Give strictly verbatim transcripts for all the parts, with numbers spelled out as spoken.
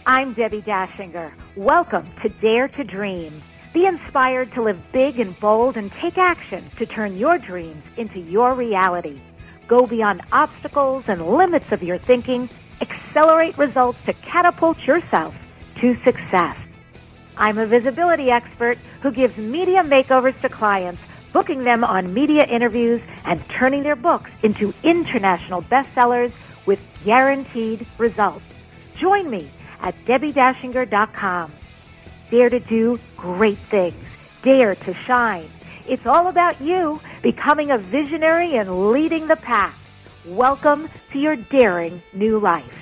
I'm Debbie Dashinger. Welcome to Dare to Dream. Be inspired to live big and bold and take action to turn your dreams into your reality. Go beyond obstacles and limits of your thinking. Accelerate results to catapult yourself to success. I'm a visibility expert who gives media makeovers to clients, booking them on media interviews and turning their books into international bestsellers with guaranteed results. Join me at debbie dashinger dot com. Dare to do great things. Dare to shine. It's all about you becoming a visionary and leading the pack. Welcome to your daring new life.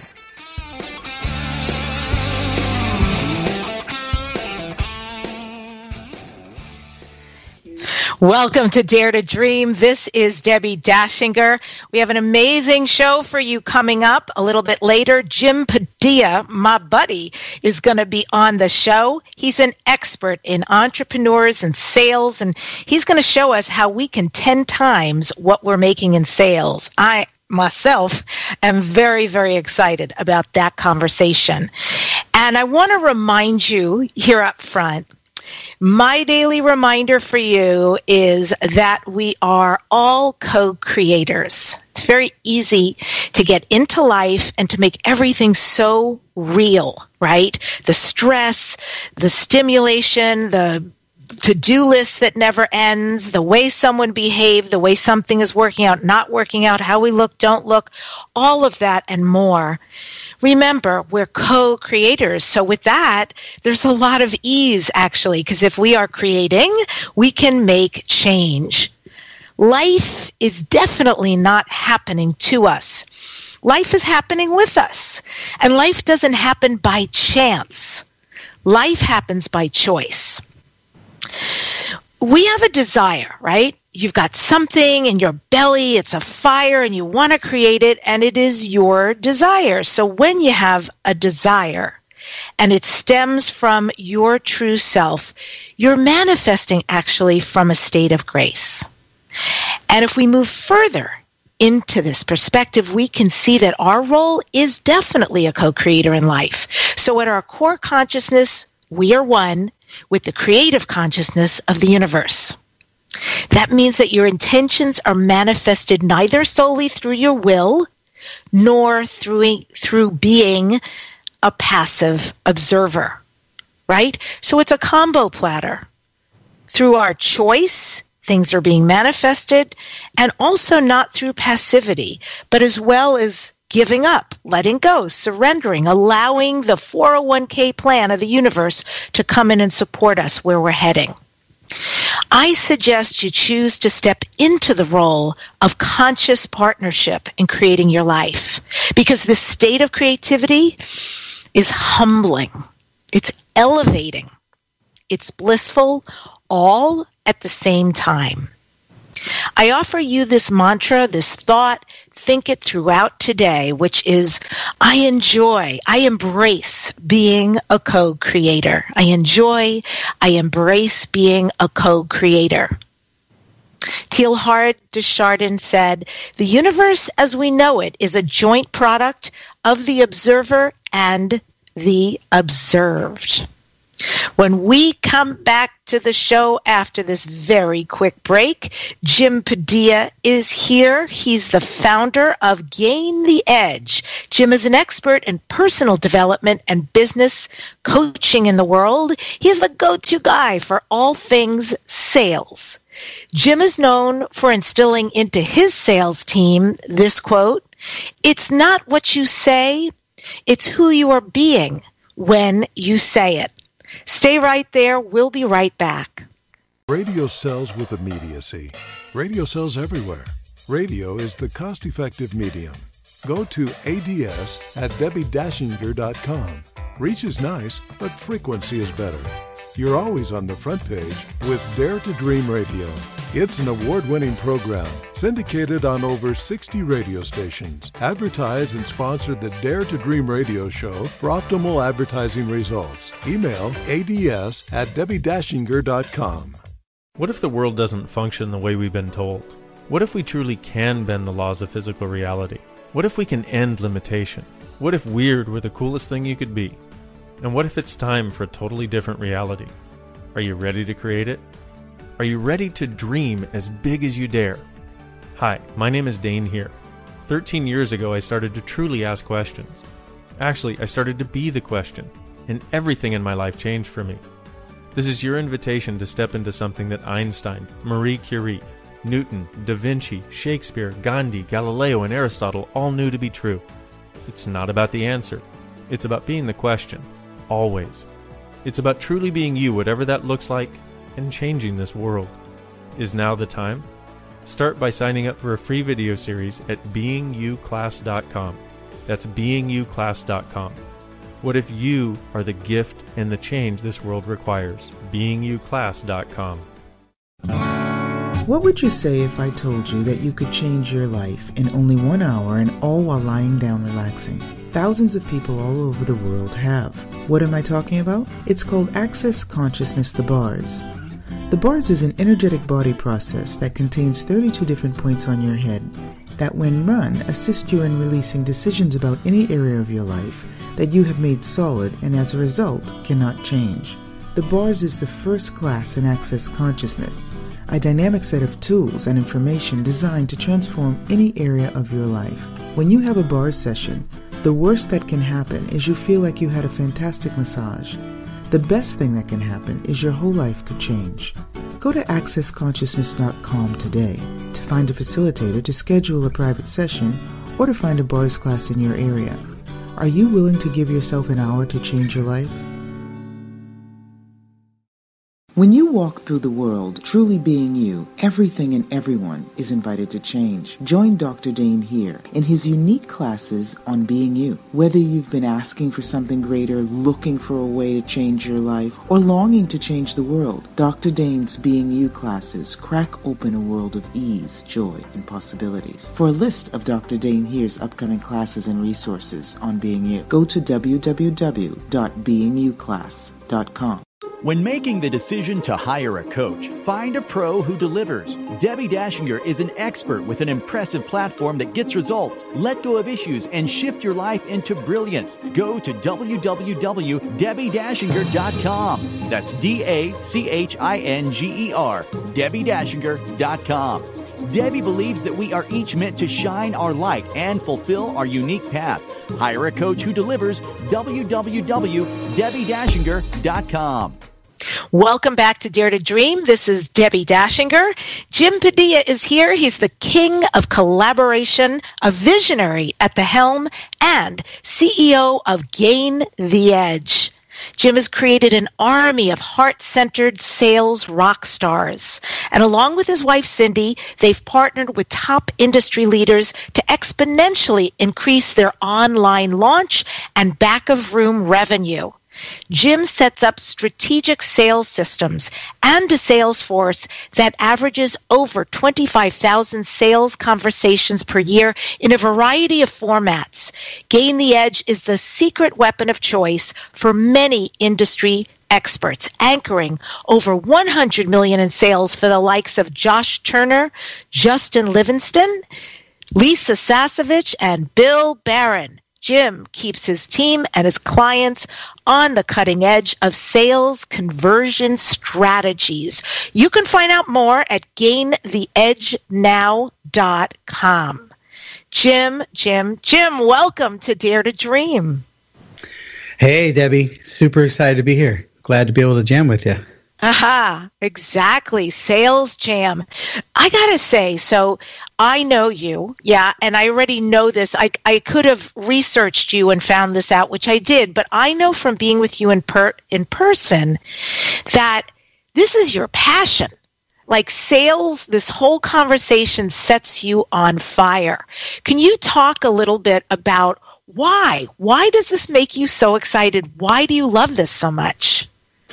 Welcome to Dare to Dream. This is Debbie Dashinger. We have an amazing show for you coming up a little bit later. Jim Padilla, my buddy, is going to be on the show. He's an expert in entrepreneurs and sales, and he's going to show us how we can ten times what we're making in sales. I myself am very, very excited about that conversation. And I want to remind you here up front, my daily reminder for you is that we are all co-creators. It's very easy to get into life and to make everything so real, right? The stress, the stimulation, the to-do list that never ends, the way someone behaved, the way something is working out, not working out, how we look, don't look, all of that and more. Remember, we're co-creators. So with that, there's a lot of ease, actually, because if we are creating, we can make change. Life is definitely not happening to us. Life is happening with us. And life doesn't happen by chance. Life happens by choice. We have a desire, right? You've got something in your belly, it's a fire, and you want to create it, and it is your desire. So when you have a desire, and it stems from your true self, you're manifesting actually from a state of grace. And if we move further into this perspective, we can see that our role is definitely a co-creator in life. So at our core consciousness, we are one with the creative consciousness of the universe. That means that your intentions are manifested neither solely through your will, nor through, through being a passive observer, right? So it's a combo platter. Through our choice, things are being manifested, and also not through passivity, but as well as giving up, letting go, surrendering, allowing the four oh one k plan of the universe to come in and support us where we're heading. I suggest you choose to step into the role of conscious partnership in creating your life, because this state of creativity is humbling, it's elevating, it's blissful, all at the same time. I offer you this mantra, this thought, think it throughout today, which is, I enjoy, I embrace being a co-creator. I enjoy, I embrace being a co-creator. Teilhard de Chardin said, the universe as we know it is a joint product of the observer and the observed. When we come back to the show after this very quick break, Jim Padilla is here. He's the founder of Gain the Edge. Jim is an expert in personal development and business coaching in the world. He's the go-to guy for all things sales. Jim is known for instilling into his sales team this quote, "It's not what you say, it's who you are being when you say it." Stay right there. We'll be right back. Radio sells with immediacy. Radio sells everywhere. Radio is the cost-effective medium. Go to A D S at debbie dashinger dot com. Reach is nice, but frequency is better. You're always on the front page with Dare to Dream Radio. It's an award-winning program syndicated on over sixty radio stations. Advertise and sponsor the Dare to Dream radio show for optimal advertising results. Email A D S at debbie dashinger dot com. What if the world doesn't function the way we've been told? What if we truly can bend the laws of physical reality? What if we can end limitation? What if weird were the coolest thing you could be? And what if it's time for a totally different reality? Are you ready to create it? Are you ready to dream as big as you dare? Hi, my name is Dane here. thirteen years ago, I started to truly ask questions. Actually, I started to be the question, and everything in my life changed for me. This is your invitation to step into something that Einstein, Marie Curie, Newton, Da Vinci, Shakespeare, Gandhi, Galileo, and Aristotle all knew to be true. It's not about the answer. It's about being the question, always. It's about truly being you, whatever that looks like, and changing this world. Is now the time? Start by signing up for a free video series at being you class dot com. That's being you class dot com. What if you are the gift and the change this world requires? being you class dot com. What would you say if I told you that you could change your life in only one hour and all while lying down relaxing? Thousands of people all over the world have. What am I talking about? It's called Access Consciousness, the bars. The bars is an energetic body process that contains thirty-two different points on your head that, when run, assist you in releasing decisions about any area of your life that you have made solid and as a result cannot change. The bars is the first class in Access Consciousness, a dynamic set of tools and information designed to transform any area of your life. When you have a bar session, the worst that can happen is you feel like you had a fantastic massage. The best thing that can happen is your whole life could change. Go to access consciousness dot com today to find a facilitator to schedule a private session or to find a bars class in your area. Are you willing to give yourself an hour to change your life? When you walk through the world truly being you, everything and everyone is invited to change. Join Doctor Dane here in his unique classes on being you. Whether you've been asking for something greater, looking for a way to change your life, or longing to change the world, Doctor Dane's Being You classes crack open a world of ease, joy, and possibilities. For a list of Doctor Dane here's upcoming classes and resources on being you, go to w w w dot being you class dot com. When making the decision to hire a coach, find a pro who delivers. Debbie Dashinger is an expert with an impressive platform that gets results. Let go of issues and shift your life into brilliance. Go to w w w dot debbie dashinger dot com. That's D A C H I N G E R, debbie dashinger dot com. Debbie believes that we are each meant to shine our light and fulfill our unique path. Hire a coach who delivers. w w w dot debbie dashinger dot com. Welcome back to Dare to Dream. This is Debbie Dashinger. Jim Padilla is here. He's the king of collaboration, a visionary at the helm, and C E O of Gain the Edge. Jim has created an army of heart-centered sales rock stars. And along with his wife, Cindy, they've partnered with top industry leaders to exponentially increase their online launch and back-of-room revenue. Jim sets up strategic sales systems and a sales force that averages over twenty-five thousand sales conversations per year in a variety of formats. Gain the Edge is the secret weapon of choice for many industry experts, anchoring over one hundred million dollars in sales for the likes of Josh Turner, Justin Livingston, Lisa Sasevich, and Bill Barron. Jim keeps his team and his clients on the cutting edge of sales conversion strategies. You can find out more at gain the edge now dot com. Jim, Jim, Jim, welcome to Dare to Dream. Hey, Debbie. Super excited to be here. Glad to be able to jam with you. Aha, exactly. Sales jam. I got to say, so I know you, yeah, and I already know this. I, I could have researched you and found this out, which I did, but I know from being with you in per, in person that this is your passion. Like sales, this whole conversation sets you on fire. Can you talk a little bit about why? Why does this make you so excited? Why do you love this so much?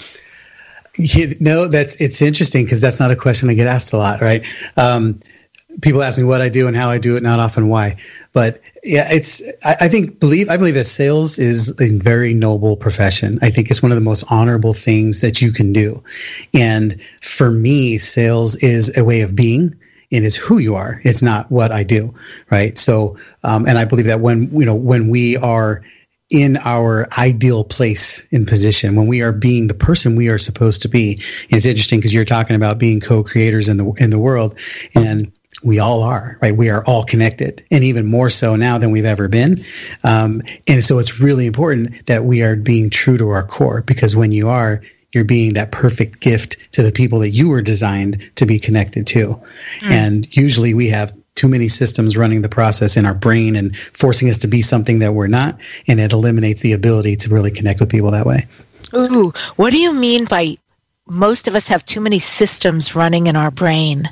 You know, that's it's interesting because that's not a question I get asked a lot, right? Um, people ask me what I do and how I do it, not often why. But yeah, it's I, I think believe I believe that sales is a very noble profession. I think it's one of the most honorable things that you can do. And for me, sales is a way of being. It is who you are. It's not what I do, right? So, um, and I believe that when you know when we are in our ideal place and position, when we are being the person we are supposed to be. It's interesting because you're talking about being co-creators in the in the world, and we all are, right? We are all connected, and even more so now than we've ever been. Um, and so it's really important that we are being true to our core, because when you are, you're being that perfect gift to the people that you were designed to be connected to. Mm. And usually we have too many systems running the process in our brain and forcing us to be something that we're not, and it eliminates the ability to really connect with people that way. Ooh, what do you mean by most of us have too many systems running in our brain?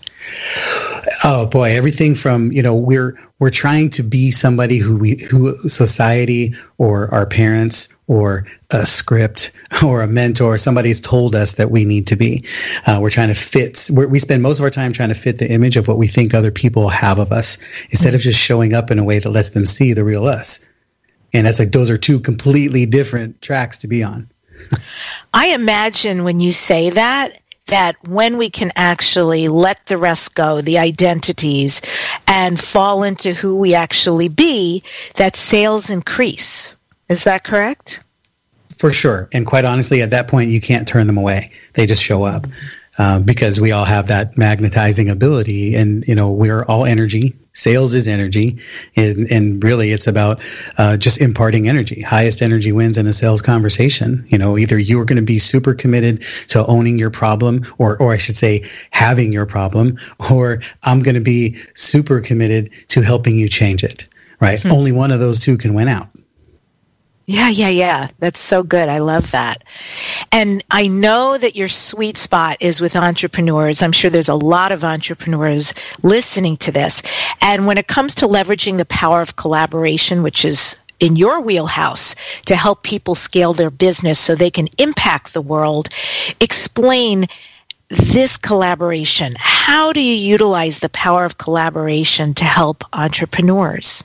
Oh boy, everything from, you know, we're we're trying to be somebody who we who society or our parents or a script or a mentor, somebody's told us that we need to be. Uh, we're trying to fit. We're, we spend most of our time trying to fit the image of what we think other people have of us, instead of just showing up in a way that lets them see the real us. And that's like, those are two completely different tracks to be on. I imagine when you say that, that when we can actually let the rest go, the identities, and fall into who we actually be, that sales increase. Is that correct? For sure. And quite honestly, at that point, you can't turn them away. They just show up. Um, because we all have that magnetizing ability, and, you know, we're all energy. Sales is energy. And, and really it's about uh, just imparting energy. Highest energy wins in a sales conversation. You know, either you're going to be super committed to owning your problem, or, or I should say having your problem, or I'm going to be super committed to helping you change it, right? Hmm. Only one of those two can win out. Yeah, yeah, yeah. That's so good. I love that. And I know that your sweet spot is with entrepreneurs. I'm sure there's a lot of entrepreneurs listening to this. And when it comes to leveraging the power of collaboration, which is in your wheelhouse, to help people scale their business so they can impact the world, explain this collaboration. How do you utilize the power of collaboration to help entrepreneurs?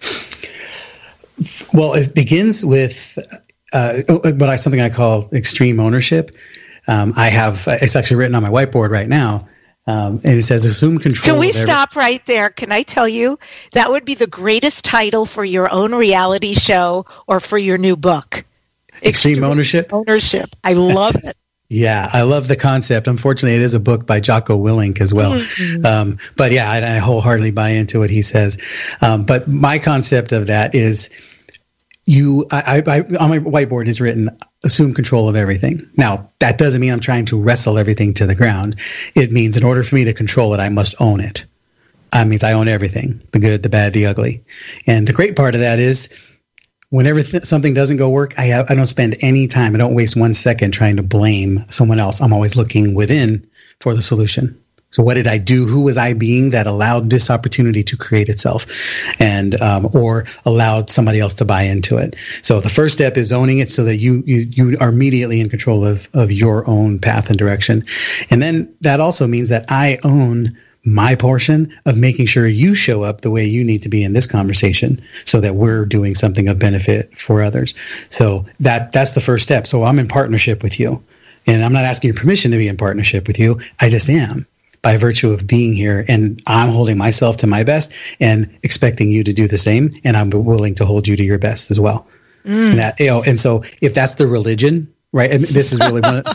Well, it begins with uh, what I something I call extreme ownership. Um, I have it's actually written on my whiteboard right now, um, and it says assume control. Can we of every- stop right there? Can I tell you that would be the greatest title for your own reality show or for your new book? Extreme, extreme ownership. Ownership. I love it. Yeah, I love the concept. Unfortunately, it is a book by Jocko Willink as well. Mm-hmm. Um, but yeah, I, I wholeheartedly buy into what he says. Um, but my concept of that is you, I, I, on my whiteboard is written, assume control of everything. Now, that doesn't mean I'm trying to wrestle everything to the ground. It means in order for me to control it, I must own it. That means I own everything, the good, the bad, the ugly. And the great part of that is, whenever th- something doesn't go work, I have, I don't spend any time. I don't waste one second trying to blame someone else. I'm always looking within for the solution. So what did I do? Who was I being that allowed this opportunity to create itself, and um, or allowed somebody else to buy into it? So the first step is owning it, so that you you you are immediately in control of of your own path and direction. And then that also means that I own my portion of making sure you show up the way you need to be in this conversation, so that we're doing something of benefit for others. So that that's the first step. So I'm in partnership with you, and I'm not asking your permission to be in partnership with you. I just am, by virtue of being here, and I'm holding myself to my best and expecting you to do the same. And I'm willing to hold you to your best as well. Mm. And that, you know, and so if that's the religion, right? And this is really one of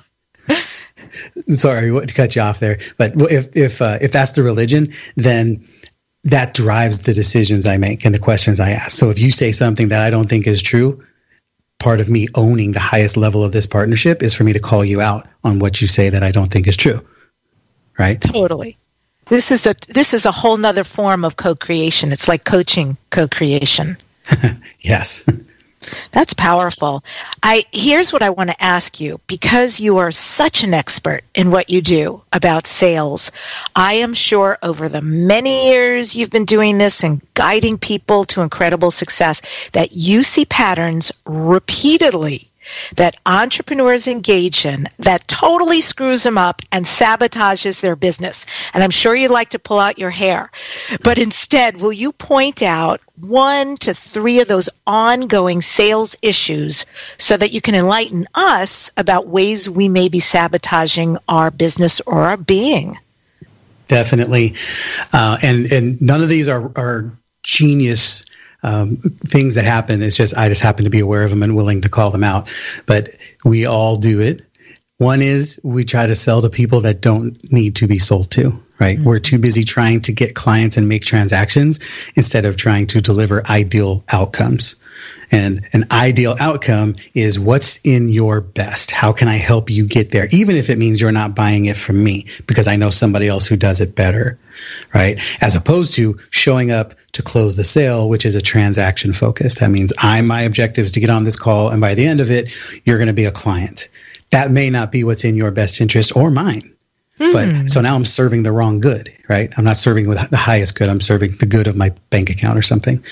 Sorry to cut you off there, but if if uh, if that's the religion, then that drives the decisions I make and the questions I ask. So if you say something that I don't think is true, part of me owning the highest level of this partnership is for me to call you out on what you say that I don't think is true. Right? Totally. This is a this is a whole nother form of co-creation. It's like coaching co-creation. Yes. That's powerful. I here's what I want to ask you, because you are such an expert in what you do about sales. I am sure over the many years you've been doing this and guiding people to incredible success, that you see patterns repeatedly that entrepreneurs engage in that totally screws them up and sabotages their business. And I'm sure you'd like to pull out your hair. But instead, will you point out one to three of those ongoing sales issues so that you can enlighten us about ways we may be sabotaging our business or our being? Definitely. Uh, and, and none of these are, are genius um, things that happen. It's just, I just happen to be aware of them and willing to call them out. But we all do it. One is we try to sell to people that don't need to be sold to, right? Mm-hmm. We're too busy trying to get clients and make transactions instead of trying to deliver ideal outcomes. And an ideal outcome is what's in your best. How can I help you get there? Even if it means you're not buying it from me because I know somebody else who does it better, right? As opposed to showing up to close the sale, which is a transaction focused. That means I, my objective is to get on this call. And by the end of it, you're going to be a client. That may not be what's in your best interest or mine. Hmm. But so now I'm serving the wrong good, right? I'm not serving with the highest good. I'm serving the good of my bank account or something.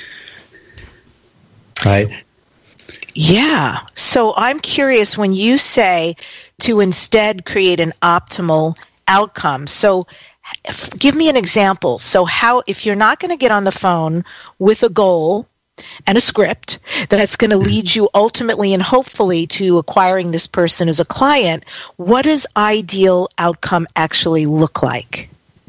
Right. Yeah. So I'm curious when you say to instead create an optimal outcome. So f- give me an example. So how, if you're not going to get on the phone with a goal and a script that's going to lead you ultimately and hopefully to acquiring this person as a client, what does ideal outcome actually look like?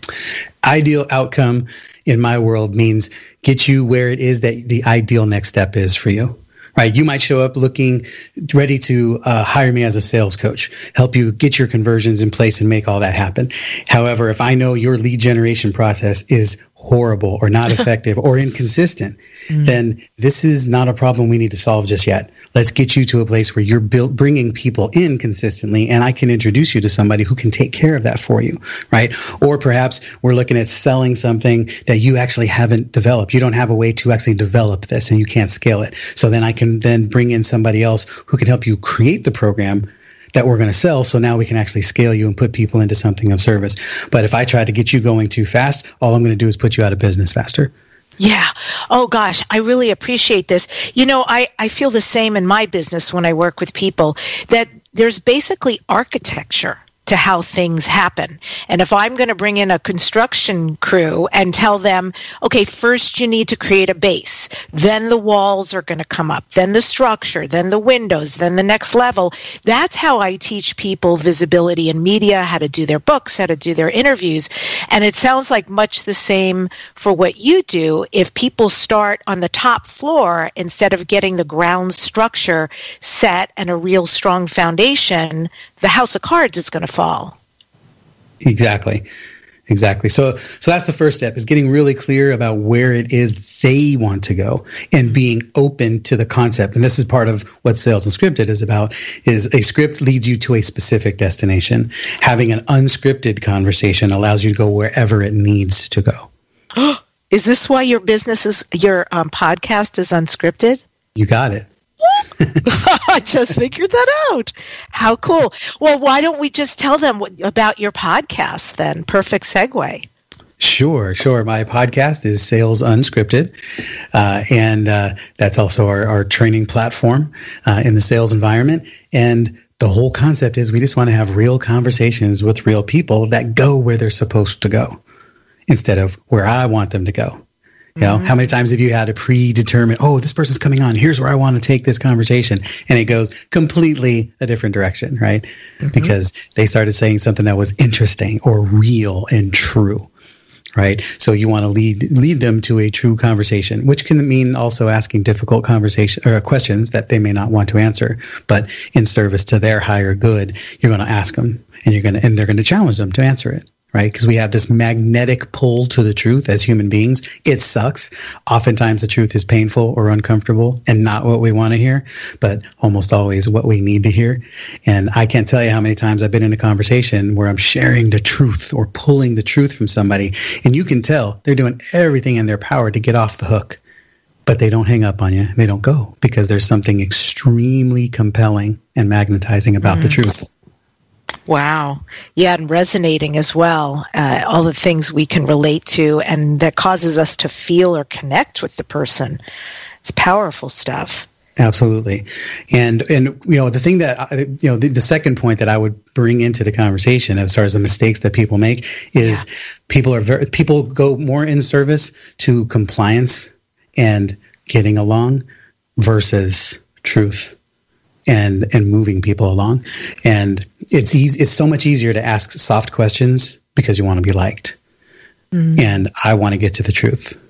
Ideal outcome in my world means get you where it is that the ideal next step is for you, right? You might show up looking ready to uh, hire me as a sales coach, help you get your conversions in place and make all that happen. However, if I know your lead generation process is horrible or not effective or inconsistent, mm. then this is not a problem we need to solve just yet. Let's get you to a place where you're build, bringing people in consistently, and I can introduce you to somebody who can take care of that for you, right? Or perhaps we're looking at selling something that you actually haven't developed. You don't have a way to actually develop this, and you can't scale it. So then I can then bring in somebody else who can help you create the program that we're going to sell. So now we can actually scale you and put people into something of service. But if I try to get you going too fast, all I'm going to do is put you out of business faster. Yeah. Oh, gosh, I really appreciate this. You know, I, I feel the same in my business when I work with people, that there's basically architecture to how things happen. And if I'm going to bring in a construction crew and tell them, okay, first you need to create a base, then the walls are going to come up, then the structure, then the windows, then the next level. That's how I teach people visibility in media, how to do their books, how to do their interviews. And it sounds like much the same for what you do. If people start on the top floor instead of getting the ground structure set and a real strong foundation, the house of cards is going to fall. Exactly. Exactly. So, so that's the first step, is getting really clear about where it is they want to go and being open to the concept. And this is part of what Sales Unscripted is about, is a script leads you to a specific destination. Having an unscripted conversation allows you to go wherever it needs to go. Is this why your business is, your um, podcast is unscripted? You got it. I just figured that out. How cool. Well, why don't we just tell them what, about your podcast then? Perfect segue. Sure, sure. My podcast is Sales Unscripted, uh, and uh, that's also our, our training platform uh, in the sales environment. And the whole concept is we just want to have real conversations with real people that go where they're supposed to go instead of where I want them to go. You know, mm-hmm. How many times have you had a predetermined, oh, this person's coming on, here's where I want to take this conversation, and it goes completely a different direction, right? Mm-hmm. Because they started saying something that was interesting or real and true, right? So you want to lead lead them to a true conversation, which can mean also asking difficult conversation or questions that they may not want to answer, but in service to their higher good, you're going to ask them, and you're going to and they're going to challenge them to answer it. Right? Because we have this magnetic pull to the truth as human beings. It sucks. Oftentimes the truth is painful or uncomfortable and not what we want to hear, but almost always what we need to hear. And I can't tell you how many times I've been in a conversation where I'm sharing the truth or pulling the truth from somebody, and you can tell they're doing everything in their power to get off the hook, but they don't hang up on you. They don't go because there's something extremely compelling and magnetizing about mm. the truth. Wow. Yeah, and resonating as well. Uh, all the things we can relate to and that causes us to feel or connect with the person. It's powerful stuff. Absolutely. And, and you know, the thing that, you know, the, the second point that I would bring into the conversation as far as the mistakes that people make is yeah. people are very, people go more in service to compliance and getting along versus truth and and moving people along. And it's easy, it's so much easier to ask soft questions because you want to be liked. Mm. And I want to get to the truth.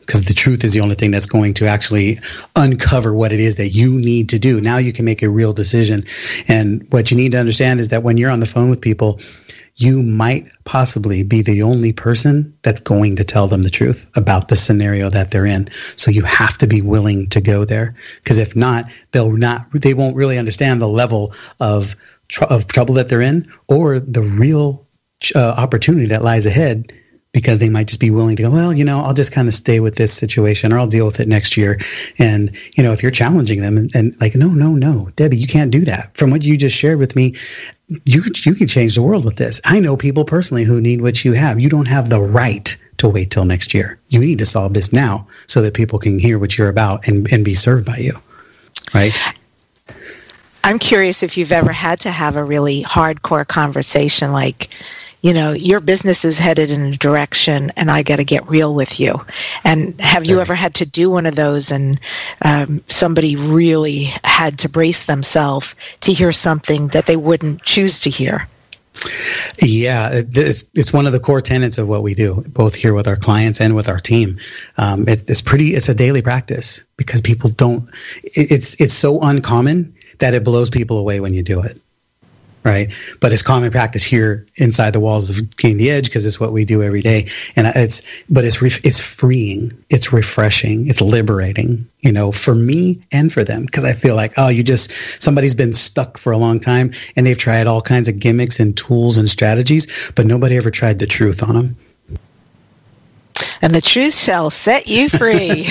because the truth is the only thing that's going to actually uncover what it is that you need to do. Now you can make a real decision. And what you need to understand is that when you're on the phone with people, you might possibly be the only person that's going to tell them the truth about the scenario that they're in. So you have to be willing to go there, because if not, they'll not, they won't really understand the level of tr- of trouble that they're in, or the real uh, opportunity that lies ahead, because they might just be willing to go, well, you know, I'll just kind of stay with this situation, or I'll deal with it next year. And, you know, if you're challenging them and, and like, no, no, no, Debbie, you can't do that. From what you just shared with me, you, you can change the world with this. I know people personally who need what you have. You don't have the right to wait till next year. You need to solve this now so that people can hear what you're about and, and be served by you. Right? I'm curious if you've ever had to have a really hardcore conversation like, you know, your business is headed in a direction and I got to get real with you. And have you ever had to do one of those and um, somebody really had to brace themselves to hear something that they wouldn't choose to hear? Yeah, it's, it's one of the core tenets of what we do, both here with our clients and with our team. Um, it, it's pretty, it's a daily practice, because people don't, it, it's, it's so uncommon that it blows people away when you do it. Right. But it's common practice here inside the walls of Gain the Edge, because it's what we do every day. And it's, but it's, re- it's freeing. It's refreshing. It's liberating, you know, for me and for them. Because I feel like, oh, you just, somebody's been stuck for a long time and they've tried all kinds of gimmicks and tools and strategies, but nobody ever tried the truth on them. And the truth shall set you free.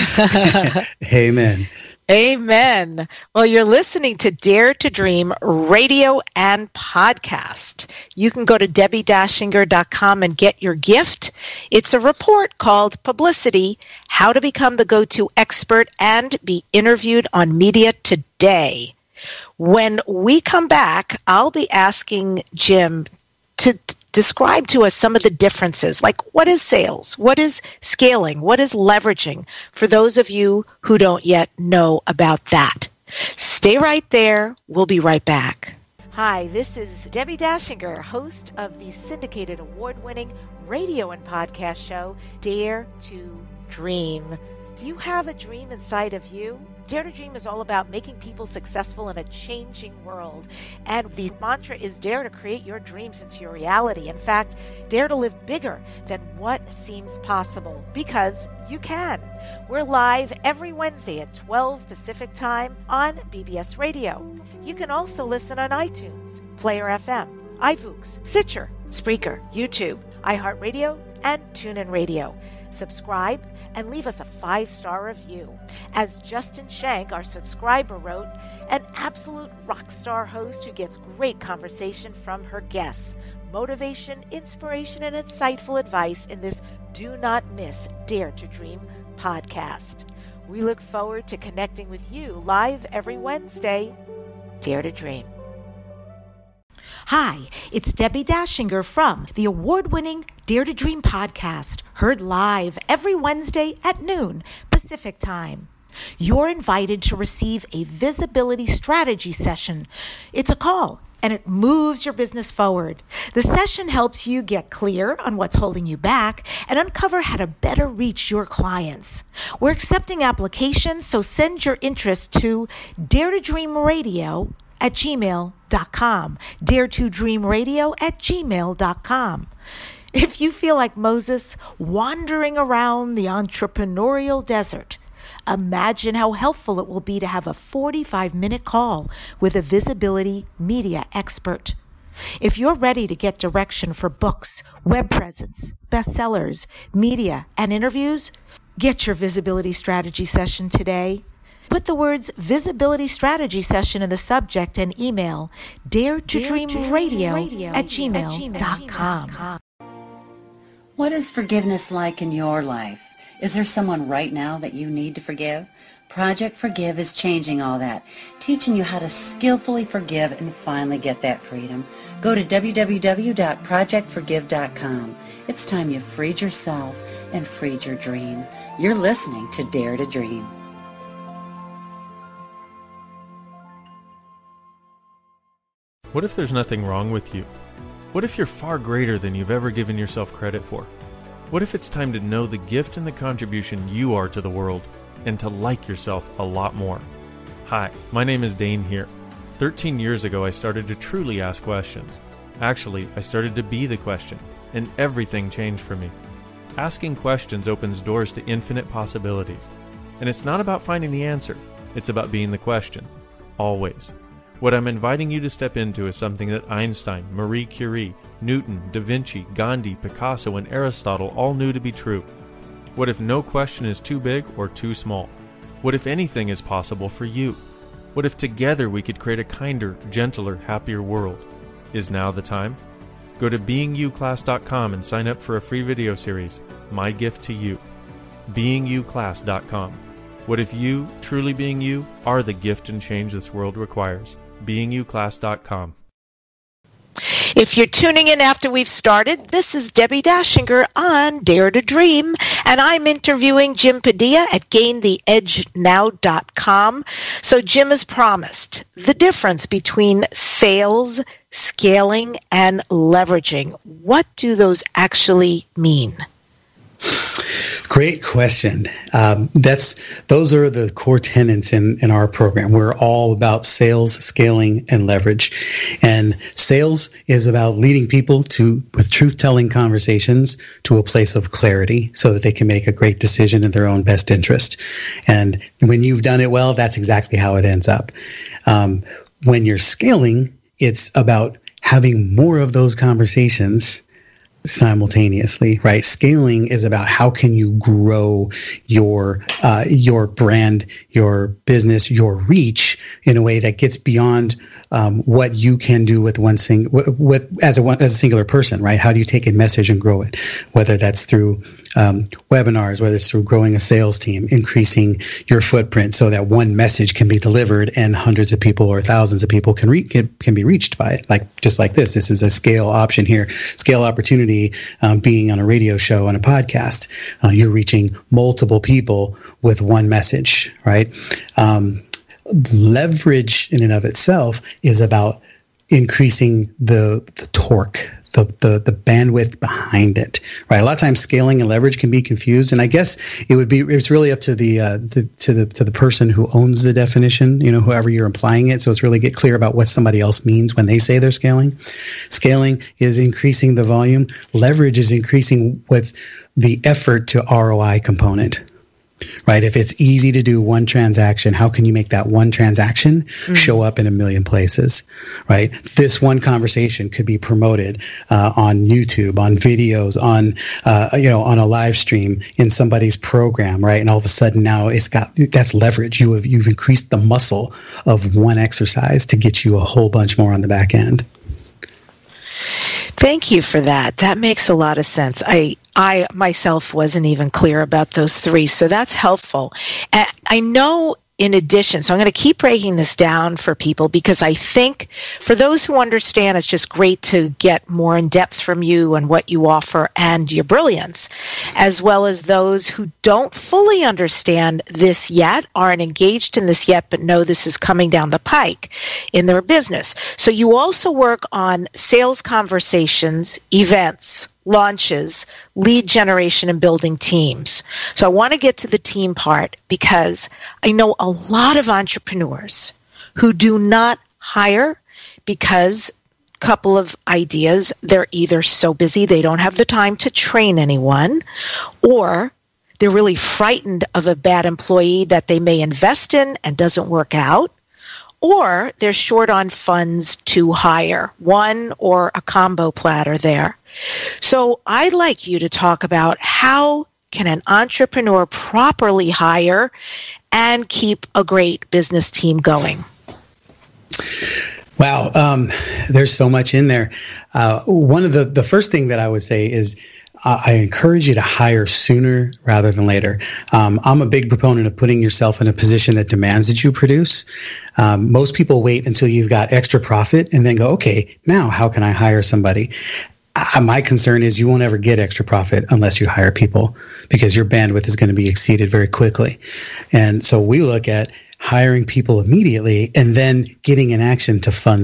Amen. Amen. Well, you're listening to Dare to Dream radio and podcast. You can go to debbie dashinger dot com and get your gift. It's a report called Publicity, How to Become the Go-To Expert and Be Interviewed on Media Today. When we come back, I'll be asking Jim to t- describe to us some of the differences, like what is sales, what is scaling, what is leveraging, for those of you who don't yet know about that. Stay right there. We'll be right back. Hi, this is Debbie Dashinger, host of the syndicated award-winning radio and podcast show, Dare to Dream. Do you have a dream inside of you? Dare to Dream is all about making people successful in a changing world. And the mantra is dare to create your dreams into your reality. In fact, dare to live bigger than what seems possible, because you can. We're live every Wednesday at twelve Pacific Time on B B S Radio. You can also listen on iTunes, Player F M, iVoox, Stitcher, Spreaker, YouTube, iHeartRadio, and TuneIn Radio. Subscribe and leave us a five-star review. As Justin Shank, our subscriber, wrote, an absolute rock star host who gets great conversation from her guests, motivation, inspiration, and insightful advice in this Do Not Miss Dare to Dream podcast. We look forward to connecting with you live every Wednesday. Dare to Dream. Hi, it's Debbie Dashinger from the award-winning Dare to Dream podcast, heard live every Wednesday at noon Pacific Time. You're invited to receive a visibility strategy session. It's a call, and it moves your business forward. The session helps you get clear on what's holding you back and uncover how to better reach your clients. We're accepting applications, so send your interest to dare to dream radio at gmail dot com. dare to dream radio at gmail dot com. If you feel like Moses wandering around the entrepreneurial desert, imagine how helpful it will be to have a forty-five minute call with a visibility media expert. If you're ready to get direction for books, web presence, bestsellers, media, and interviews, get your visibility strategy session today. Put the words visibility strategy session in the subject and email dare to dream radio at gmail dot com. What is forgiveness like in your life? Is there someone right now that you need to forgive? Project Forgive is changing all that, teaching you how to skillfully forgive and finally get that freedom. Go to w w w dot project forgive dot com. It's time you freed yourself and freed your dream. You're listening to Dare to Dream. What if there's nothing wrong with you? What if you're far greater than you've ever given yourself credit for? What if it's time to know the gift and the contribution you are to the world and to like yourself a lot more? Hi, my name is Dane here. thirteen years ago, I started to truly ask questions. Actually, I started to be the question, and everything changed for me. Asking questions opens doors to infinite possibilities. And it's not about finding the answer, it's about being the question. Always. What I'm inviting you to step into is something that Einstein, Marie Curie, Newton, Da Vinci, Gandhi, Picasso, and Aristotle all knew to be true. What if no question is too big or too small? What if anything is possible for you? What if together we could create a kinder, gentler, happier world? Is now the time? Go to being you class dot com and sign up for a free video series, My Gift to You. being you class dot com. What if you, truly being you, are the gift and change this world requires? being you class dot com. If you're tuning in after we've started, this is Debbie Dashinger on Dare to Dream, and I'm interviewing Jim Padilla at gain the edge now dot com. So Jim has promised the difference between sales, scaling, and leveraging. What do those actually mean? Great question. Um, that's those are the core tenets in, in our program. We're all about sales, scaling, and leverage. And sales is about leading people to with truth-telling conversations to a place of clarity so that they can make a great decision in their own best interest. And when you've done it well, that's exactly how it ends up. Um, when you're scaling, it's about having more of those conversations simultaneously, right? Scaling is about how can you grow your uh, your brand, your business, your reach in a way that gets beyond um, what you can do with one sing with as a one, as a singular person, right? How do you take a message and grow it? Whether that's through um, webinars, whether it's through growing a sales team, increasing your footprint so that one message can be delivered and hundreds of people or thousands of people can re- can, can be reached by it. Like just like this, this is a scale option here, scale opportunity. Um, being on a radio show and a podcast, uh, you're reaching multiple people with one message, right? Um, leverage in and of itself is about increasing the, the torque, the, the the bandwidth behind it, right? A lot of times, scaling and leverage can be confused, and I guess it would be it's really up to the, uh, the to the to the person who owns the definition, you know, whoever you're implying it. So it's really get clear about what somebody else means when they say they're scaling. Scaling is increasing the volume. Leverage is increasing with the effort to R O I component. Right? If it's easy to do one transaction, how can you make that one transaction mm-hmm. show up in a million places? Right? This one conversation could be promoted uh, on YouTube, on videos, on uh, you know, on a live stream in somebody's program, right? And all of a sudden now it's got that's leverage. You have you've increased the muscle of one exercise to get you a whole bunch more on the back end. Thank you for that. That makes a lot of sense. I I myself wasn't even clear about those three, so that's helpful. And I know in addition, so I'm going to keep breaking this down for people because I think for those who understand, it's just great to get more in depth from you and what you offer and your brilliance, as well as those who don't fully understand this yet, aren't engaged in this yet, but know this is coming down the pike in their business. So you also work on sales conversations, events, launches, lead generation, and building teams. So I want to get to the team part because I know a lot of entrepreneurs who do not hire because a couple of ideas, they're either so busy they don't have the time to train anyone, or they're really frightened of a bad employee that they may invest in and doesn't work out, or they're short on funds to hire, one or a combo platter there. So I'd like you to talk about how can an entrepreneur properly hire and keep a great business team going? Wow, um, there's so much in there. Uh, one of the, the first thing that I would say is uh, I encourage you to hire sooner rather than later. Um, I'm a big proponent of putting yourself in a position that demands that you produce. Um, most people wait until you've got extra profit and then go, okay, now how can I hire somebody? Uh, my concern is you won't ever get extra profit unless you hire people because your bandwidth is going to be exceeded very quickly. And so we look at hiring people immediately and then getting an action to fund them,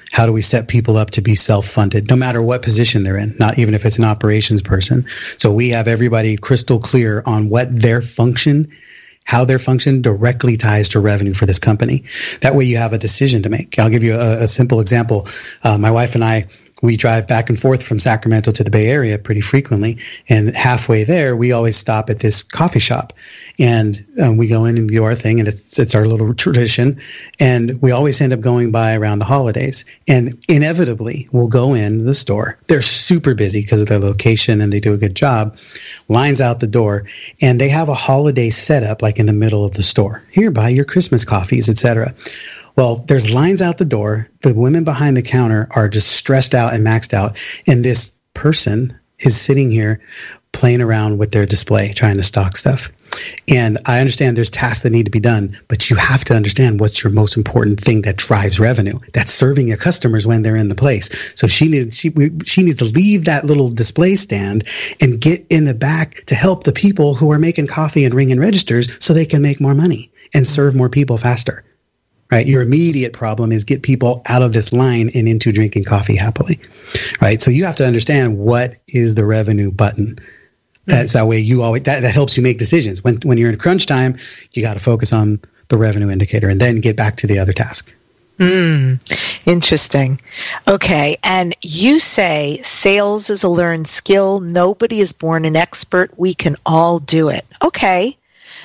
How do we set people up to be self-funded, no matter what position they're in, not even if it's an operations person? So we have everybody crystal clear on what their function, how their function directly ties to revenue for this company. That way you have a decision to make. I'll give you a, a simple example. Uh, my wife and I, we drive back and forth from Sacramento to the Bay Area pretty frequently. And halfway there, we always stop at this coffee shop. And um, we go in and do our thing, and it's it's our little tradition. And we always end up going by around the holidays. And inevitably, we'll go in the store. They're super busy because of their location, and they do a good job. Lines out the door. And they have a holiday setup, like in the middle of the store. Here, buy your Christmas coffees, et cetera. Well, there's lines out the door. The women behind the counter are just stressed out and maxed out. And this person is sitting here playing around with their display, trying to stock stuff. And I understand there's tasks that need to be done, but you have to understand what's your most important thing that drives revenue. That's serving your customers when they're in the place. So she needs, she, she needs to leave that little display stand and get in the back to help the people who are making coffee and ringing registers so they can make more money and serve more people faster. Right? Your immediate problem is get people out of this line and into drinking coffee happily. Right? So you have to understand what is the revenue button. That's that way you always that, that helps you make decisions. When when you're in crunch time, you got to focus on the revenue indicator and then get back to the other task. Hmm. Interesting. Okay. And you say sales is a learned skill. Nobody is born an expert. We can all do it. Okay.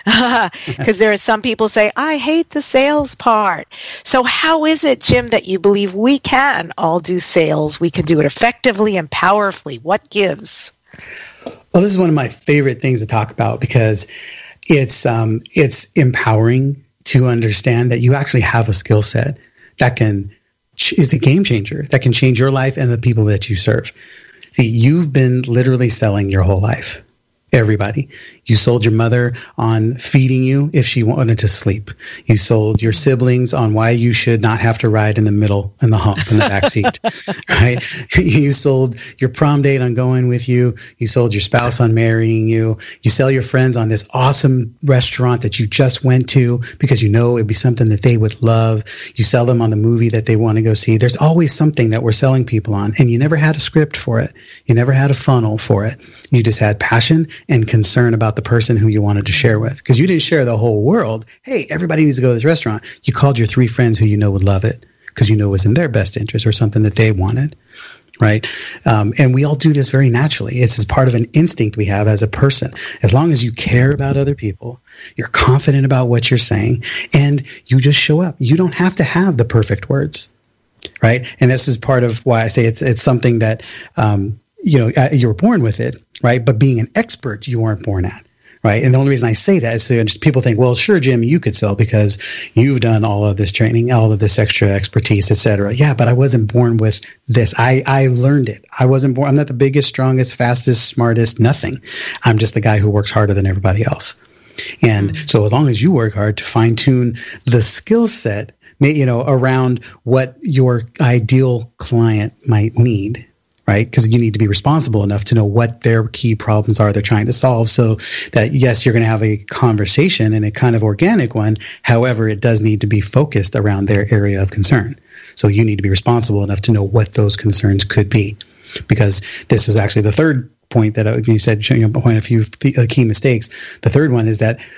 Because there are some people say, I hate the sales part. So how is it, Jim, that you believe we can all do sales? We can do it effectively and powerfully. What gives? Well, this is one of my favorite things to talk about because it's um, it's empowering to understand that you actually have a skill set that can is a game changer, that can change your life and the people that you serve. See, you've been literally selling your whole life. Everybody. You sold your mother on feeding you if she wanted to sleep. You sold your siblings on why you should not have to ride in the middle in the hump in the back seat, right? You sold your prom date on going with you. You sold your spouse on marrying you. You sell your friends on this awesome restaurant that you just went to because you know it'd be something that they would love. You sell them on the movie that they want to go see. There's always something that we're selling people on, and you never had a script for it. You never had a funnel for it. You just had passion and concern about the person who you wanted to share with, because you didn't share the whole world. Hey, everybody needs to go to this restaurant. You called your three friends who you know would love it because you know it was in their best interest or something that they wanted, right? Um, and we all do this very naturally. It's as part of an instinct we have as a person. As long as you care about other people, you're confident about what you're saying, and you just show up. You don't have to have the perfect words, right? And this is part of why I say it's it's something that um, you know you were born with it. Right. But being an expert, you weren't born at. Right. And the only reason I say that is so just people think, well, sure, Jim, you could sell because you've done all of this training, all of this extra expertise, et cetera. Yeah, but I wasn't born with this. I, I learned it. I wasn't born. I'm not the biggest, strongest, fastest, smartest, nothing. I'm just the guy who works harder than everybody else. And mm-hmm. so as long as you work hard to fine tune the skill set, you know, around what your ideal client might need. Right? Because you need to be responsible enough to know what their key problems are they're trying to solve so that, yes, you're going to have a conversation and a kind of organic one. However, it does need to be focused around their area of concern. So you need to be responsible enough to know what those concerns could be. Because this is actually the third point that you said, you know, point a few key mistakes. The third one is that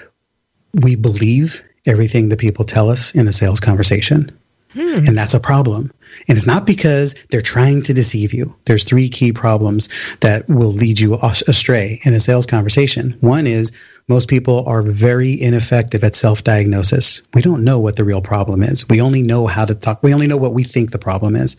we believe everything that people tell us in a sales conversation. Hmm. And that's a problem. And it's not because they're trying to deceive you. There's three key problems that will lead you astray in a sales conversation. One is most people are very ineffective at self-diagnosis. We don't know what the real problem is. We only know how to talk. We only know what we think the problem is.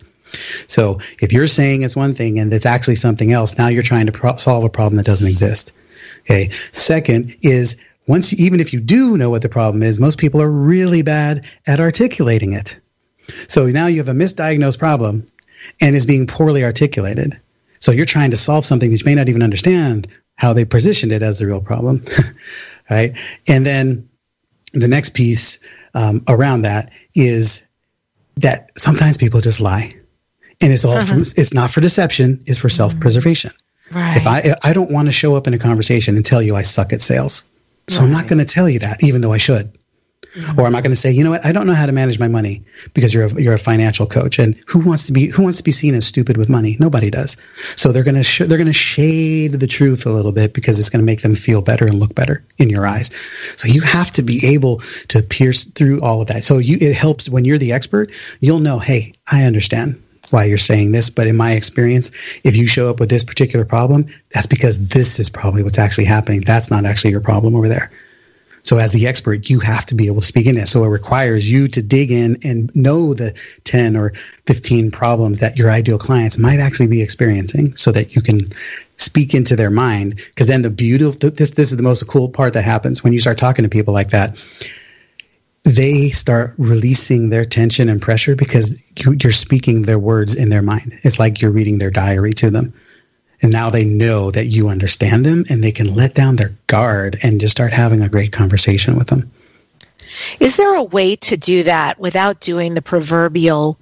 So if you're saying it's one thing and it's actually something else, now you're trying to pro- solve a problem that doesn't exist. Okay. Second is once, even if you do know what the problem is, most people are really bad at articulating it. So now you have a misdiagnosed problem and it's being poorly articulated. So you're trying to solve something that you may not even understand how they positioned it as the real problem, right? And then the next piece um, around that is that sometimes people just lie. And it's all uh-huh. from, it's not for deception, it's for mm-hmm. self-preservation. Right. If I I don't want to show up in a conversation and tell you I suck at sales. So right. I'm not going to tell you that, even though I should. Mm-hmm. Or I'm not going to say, you know what, I don't know how to manage my money because you're a, you're a financial coach. And who wants to be who wants to be seen as stupid with money? Nobody does. So they're going to sh- they're going to shade the truth a little bit because it's going to make them feel better and look better in your eyes. So you have to be able to pierce through all of that. So you it helps when you're the expert, you'll know, hey, I understand why you're saying this, but in my experience, if you show up with this particular problem, that's because this is probably what's actually happening. That's not actually your problem over there. So as the expert, you have to be able to speak in that. So it requires you to dig in and know the ten or fifteen problems that your ideal clients might actually be experiencing so that you can speak into their mind. Because then the beauty of this, this is the most cool part that happens when you start talking to people like that. They start releasing their tension and pressure because you, you're speaking their words in their mind. It's like you're reading their diary to them. And now they know that you understand them and they can let down their guard and just start having a great conversation with them. Is there a way to do that without doing the proverbial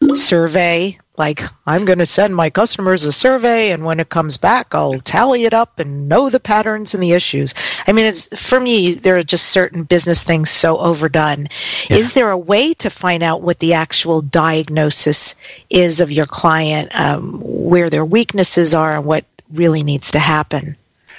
survey? Like, I'm going to send my customers a survey, and when it comes back, I'll tally it up and know the patterns and the issues. I mean, it's for me, there are just certain business things so overdone. Yeah. Is there a way to find out what the actual diagnosis is of your client, um, where their weaknesses are, and what really needs to happen?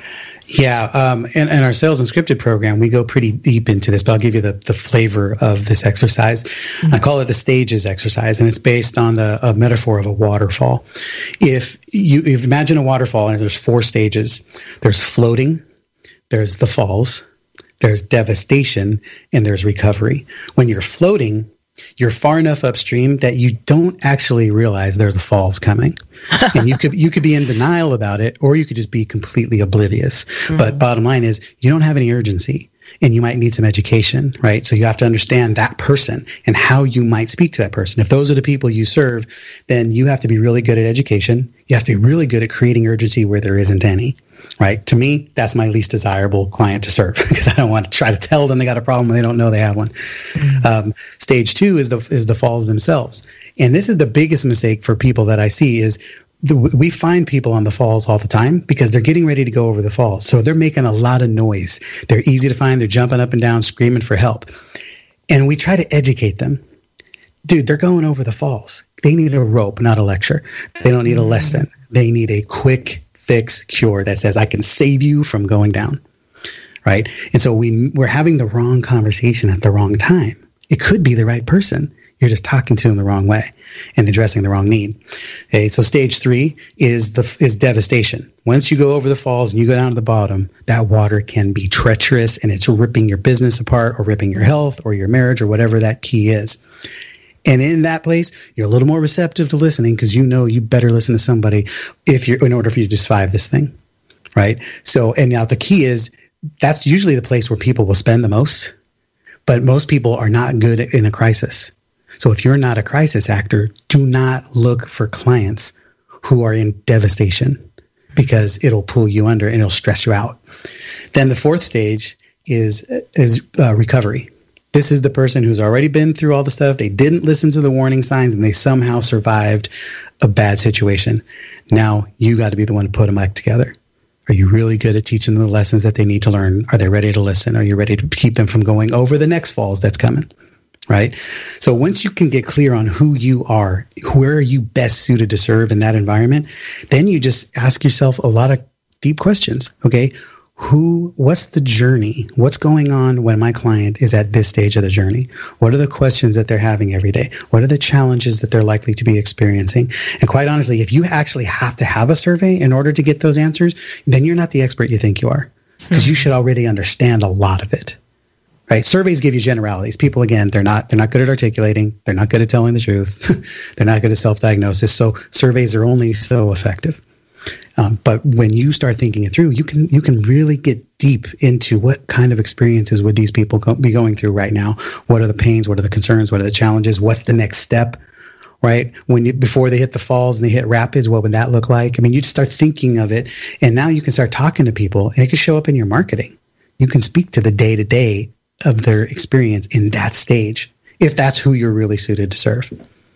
Yeah, um, in, in our Sales Unscripted program, we go pretty deep into this, but I'll give you the, the flavor of this exercise. Mm-hmm. I call it the stages exercise, and it's based on the a metaphor of a waterfall. If you if imagine a waterfall, and there's four stages. There's floating, there's the falls, there's devastation, and there's recovery. When you're floating, you're far enough upstream that you don't actually realize there's a falls coming. And you could you could be in denial about it, or you could just be completely oblivious. Mm-hmm. But bottom line is you don't have any urgency, and you might need some education, right? So you have to understand that person and how you might speak to that person. If those are the people you serve, then you have to be really good at education. You have to be really good at creating urgency where there isn't any. Right. To me, that's my least desirable client to serve because I don't want to try to tell them they got a problem when they don't know they have one. Mm-hmm. Um, stage two is the is the falls themselves. And this is the biggest mistake for people that I see is the, we find people on the falls all the time because they're getting ready to go over the falls. So they're making a lot of noise. They're easy to find. They're jumping up and down, screaming for help. And we try to educate them. Dude, they're going over the falls. They need a rope, not a lecture. They don't need a lesson. They need a quick fix cure that says I can save you from going down, right? And so we we're having the wrong conversation at the wrong time. It could be the right person. You're just talking to them the wrong way and addressing the wrong need. Okay, so stage three is the is devastation. Once you go over the falls and you go down to the bottom, that water can be treacherous and it's ripping your business apart or ripping your health or your marriage or whatever that key is. And in that place, you're a little more receptive to listening because you know you better listen to somebody if you're in order for you to survive this thing, right? So, and now the key is that's usually the place where people will spend the most, but most people are not good in a crisis. So if you're not a crisis actor, do not look for clients who are in devastation because it'll pull you under and it'll stress you out. Then the fourth stage is is uh, recovery. This is the person who's already been through all the stuff. They didn't listen to the warning signs and they somehow survived a bad situation. Now you got to be the one to put them back together. Are you really good at teaching them the lessons that they need to learn? Are they ready to listen? Are you ready to keep them from going over the next falls that's coming? Right? So once you can get clear on who you are, where are you best suited to serve in that environment, then you just ask yourself a lot of deep questions. Okay. Who, what's the journey? What's going on when my client is at this stage of the journey? What are the questions that they're having every day? What are the challenges that they're likely to be experiencing? And quite honestly, if you actually have to have a survey in order to get those answers, then you're not the expert you think you are because you should already understand a lot of it. Right? Surveys give you generalities. People, again, they're not they're not good at articulating. They're not good at telling the truth. They're not good at self-diagnosis. So surveys are only so effective. Um, but when you start thinking it through, you can you can really get deep into what kind of experiences would these people go, be going through right now. What are the pains? What are the concerns? What are the challenges? What's the next step? Right? When you, before they hit the falls and they hit rapids, what would that look like? I mean, you just start thinking of it, and now you can start talking to people, and it can show up in your marketing. You can speak to the day to day of their experience in that stage, if that's who you're really suited to serve.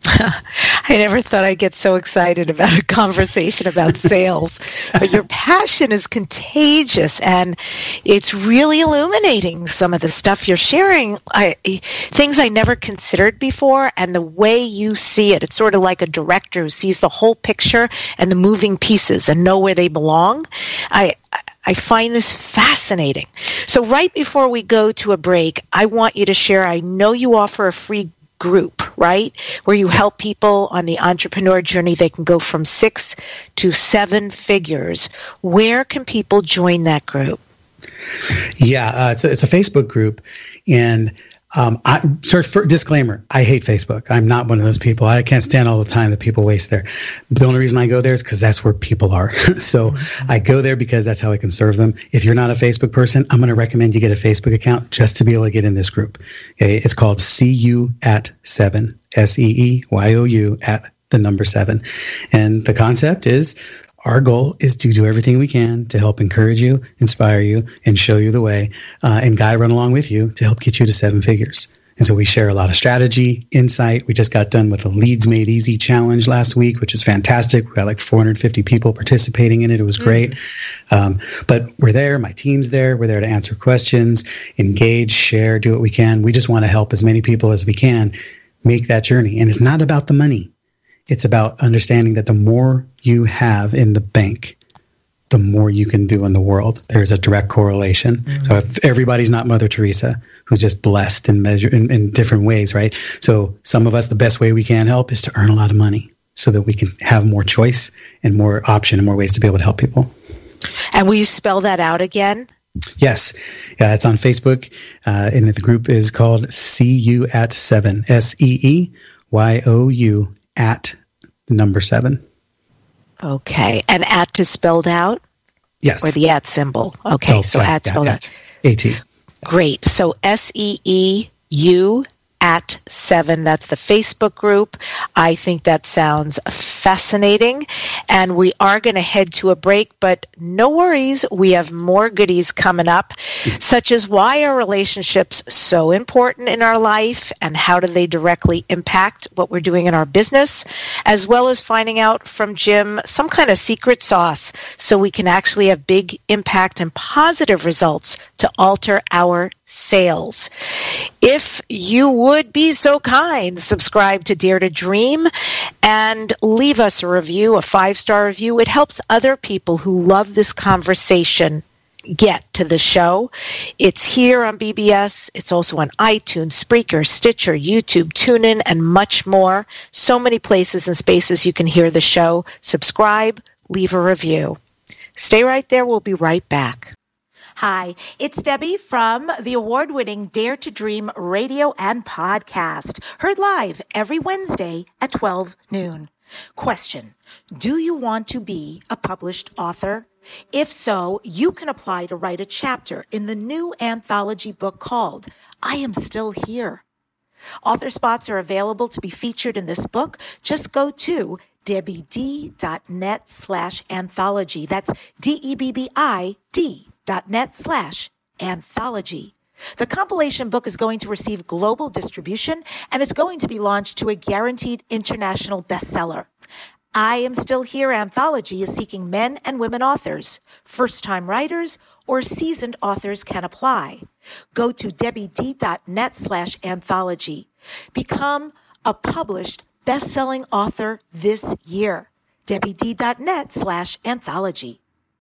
I never thought I'd get so excited about a conversation about sales, but your passion is contagious, and it's really illuminating some of the stuff you're sharing, I, things I never considered before, and the way you see it. It's sort of like a director who sees the whole picture and the moving pieces and know where they belong. I I find this fascinating. So right before we go to a break, I want you to share, I know you offer a free group, right? Where you help people on the entrepreneur journey. They can go from six to seven figures. Where can people join that group? Yeah, uh, it's, a, it's a Facebook group. And um, I, sorry, for, disclaimer, I hate Facebook. I'm not one of those people. I can't stand all the time that people waste there. The only reason I go there is because that's where people are. So mm-hmm. I go there because that's how I can serve them. If you're not a Facebook person, I'm going to recommend you get a Facebook account just to be able to get in this group. Okay, it's called See You at Seven, S E E Y O U at the number seven. And the concept is, our goal is to do everything we can to help encourage you, inspire you, and show you the way, uh, and guide run along with you to help get you to seven figures. And so we share a lot of strategy, insight. We just got done with the Leads Made Easy challenge last week, which is fantastic. We got like four hundred fifty people participating in it. It was great. Mm-hmm. Um, but we're there. My team's there. We're there to answer questions, engage, share, do what we can. We just want to help as many people as we can make that journey. And it's not about the money. It's about understanding that the more you have in the bank, the more you can do in the world. There's a direct correlation. Mm-hmm. So if everybody's not Mother Teresa, who's just blessed in measure in, in different ways, right? So some of us, the best way we can help is to earn a lot of money so that we can have more choice and more option and more ways to be able to help people. And will you spell that out again? Yes. Yeah, it's on Facebook. Uh, and the group is called See You at Seven, S E E Y O U at number seven. Okay. And at is spelled out? Yes. Or the at symbol? Okay. Oh, so yeah, at spelled yeah, out. A T. Great. So S E E U at seven. That's the Facebook group. I think that sounds fascinating. And we are going to head to a break, but no worries. We have more goodies coming up, such as why are relationships so important in our life and how do they directly impact what we're doing in our business, as well as finding out from Jim some kind of secret sauce so we can actually have big impact and positive results to alter our sales. If you would be so kind, subscribe to Dare to Dream and leave us a review, a five-star review. It helps other people who love this conversation get to the show. It's here on B B S. It's also on iTunes, Spreaker, Stitcher, YouTube, TuneIn, and much more. So many places and spaces you can hear the show. Subscribe, leave a review. Stay right there. We'll be right back. Hi, it's Debbie from the award-winning Dare to Dream radio and podcast, heard live every Wednesday at twelve noon. Question, do you want to be a published author? If so, you can apply to write a chapter in the new anthology book called I Am Still Here. Author spots are available to be featured in this book. Just go to debbid.net slash anthology. That's D-E-B-B-I-D dot net slash anthology. The compilation book is going to receive global distribution and it's going to be launched to a guaranteed international bestseller. I Am Still Here anthology is seeking men and women authors. First-time writers or seasoned authors can apply. Go to debbid.net slash anthology. Become a published best-selling author this year. debbid.net slash anthology.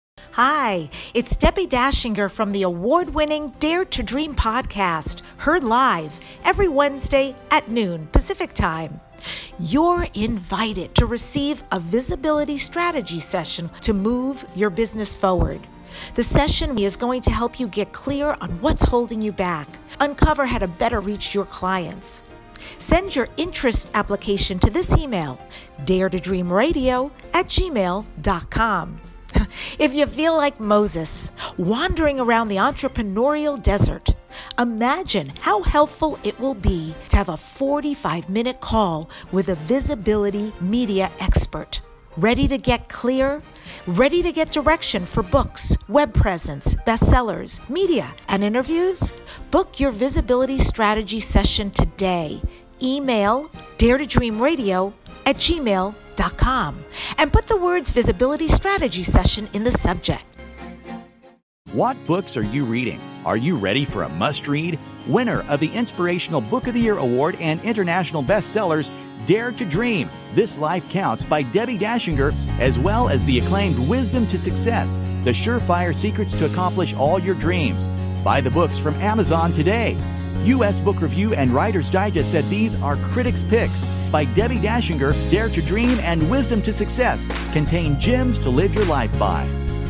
Hi, it's Debbie Dashinger from the award-winning Dare to Dream podcast, heard live every Wednesday at noon Pacific Time. You're invited to receive a visibility strategy session to move your business forward. The session is going to help you get clear on what's holding you back, uncover how to better reach your clients. Send your interest application to this email, dare to dream radio at gmail dot com. If you feel like Moses, wandering around the entrepreneurial desert, imagine how helpful it will be to have a forty-five minute call with a visibility media expert. Ready to get clear? Ready to get direction for books, web presence, bestsellers, media, and interviews? Book your visibility strategy session today. email dare to dream radio at gmail dot com and put the words Visibility Strategy Session in the subject. What books are you reading? Are you ready for a must-read? Winner of the Inspirational Book of the Year Award and international bestsellers, Dare to Dream, This Life Counts by Debbie Dashinger, as well as the acclaimed Wisdom to Success, The Surefire Secrets to Accomplish All Your Dreams. Buy the books from Amazon today. U S Book Review and Writer's Digest said these are critics' picks. By Debbie Dashinger, Dare to Dream and Wisdom to Success contain gems to live your life by.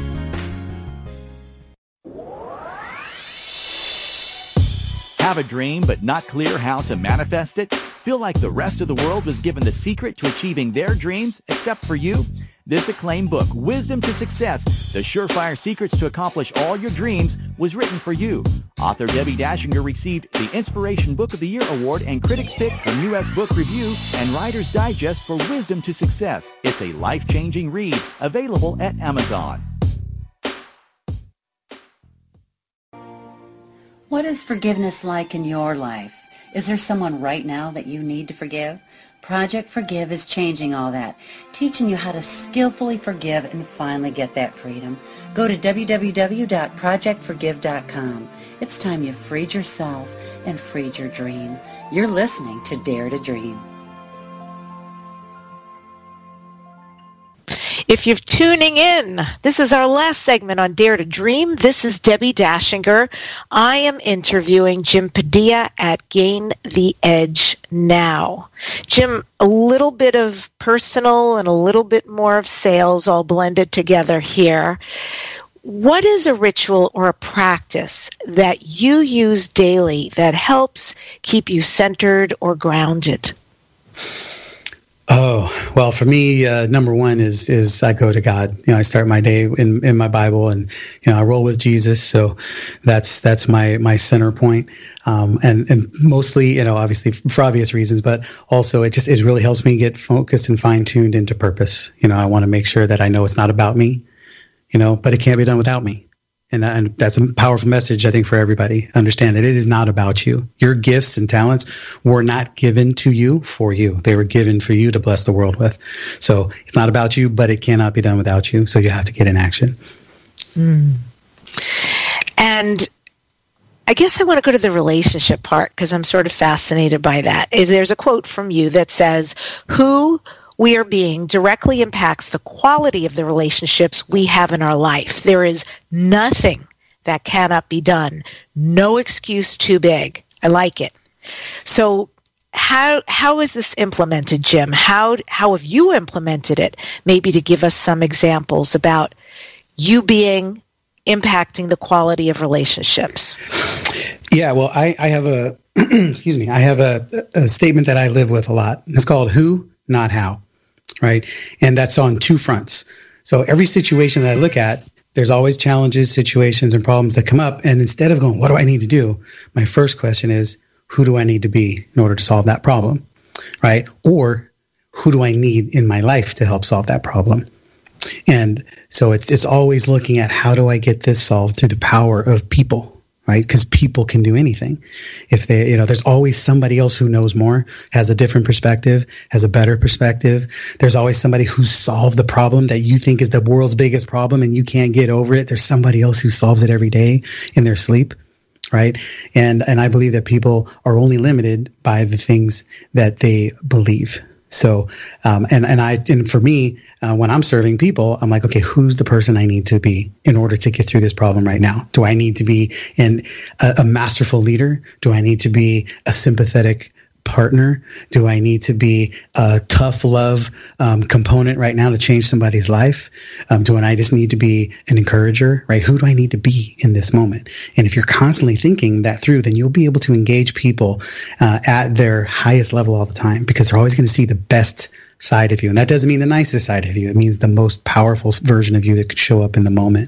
Have a dream but not clear how to manifest it? Feel like the rest of the world was given the secret to achieving their dreams except for you? This acclaimed book, Wisdom to Success, The Surefire Secrets to Accomplish All Your Dreams, was written for you. Author Debbie Dashinger received the Inspiration Book of the Year Award and Critics' Pick from U S Book Review and Writer's Digest for Wisdom to Success. It's a life-changing read, available at Amazon. What is forgiveness like in your life? Is there someone right now that you need to forgive? Project Forgive is changing all that, teaching you how to skillfully forgive and finally get that freedom. Go to w w w dot project forgive dot com. It's time you freed yourself and freed your dream. You're listening to Dare to Dream. If you're tuning in, this is our last segment on Dare to Dream. This is Debbie Dashinger. I am interviewing Jim Padilla at Gain the Edge Now. Jim, a little bit of personal and a little bit more of sales all blended together here. What is a ritual or a practice that you use daily that helps keep you centered or grounded? Oh, well, for me, uh, number one is, is I go to God. You know, I start my day in, in my Bible and, you know, I roll with Jesus. So that's, that's my, my center point. Um, and, and mostly, you know, obviously for obvious reasons, but also it just, it really helps me get focused and fine tuned into purpose. You know, I want to make sure that I know it's not about me, you know, but it can't be done without me. And, and that's a powerful message, I think, for everybody. Understand that it is not about you. Your gifts and talents were not given to you for you. They were given for you to bless the world with. So it's not about you, but it cannot be done without you. So you have to get in action. Mm. And I guess I want to go to the relationship part because I'm sort of fascinated by that. Is there's a quote from you that says, who we are being directly impacts the quality of the relationships we have in our life. There is nothing that cannot be done. No excuse too big. I like it. So how how is this implemented, Jim? How how have you implemented it? Maybe to give us some examples about you being impacting the quality of relationships. Yeah, well, I, I have a excuse me. I have a, a statement that I live with a lot. It's called who, not how. Right. And that's on two fronts. So every situation that I look at, there's always challenges, situations, and problems that come up. And instead of going, what do I need to do? My first question is, who do I need to be in order to solve that problem? Right. Or who do I need in my life to help solve that problem? And so it's, it's always looking at how do I get this solved through the power of people. Right? Because people can do anything. If they, you know, there's always somebody else who knows more, has a different perspective, has a better perspective. There's always somebody who solved the problem that you think is the world's biggest problem and you can't get over it. There's somebody else who solves it every day in their sleep. Right? And, and I believe that people are only limited by the things that they believe. So, um, and, and I, and for me, uh, when I'm serving people, I'm like, okay, who's the person I need to be in order to get through this problem right now? Do I need to be an, a, a masterful leader? Do I need to be a sympathetic partner? Do I need to be a tough love um, component right now to change somebody's life? Um, do I just need to be an encourager, right? Who do I need to be in this moment? And if you're constantly thinking that through, then you'll be able to engage people uh, at their highest level all the time because they're always going to see the best side of you. And that doesn't mean the nicest side of you. It means the most powerful version of you that could show up in the moment.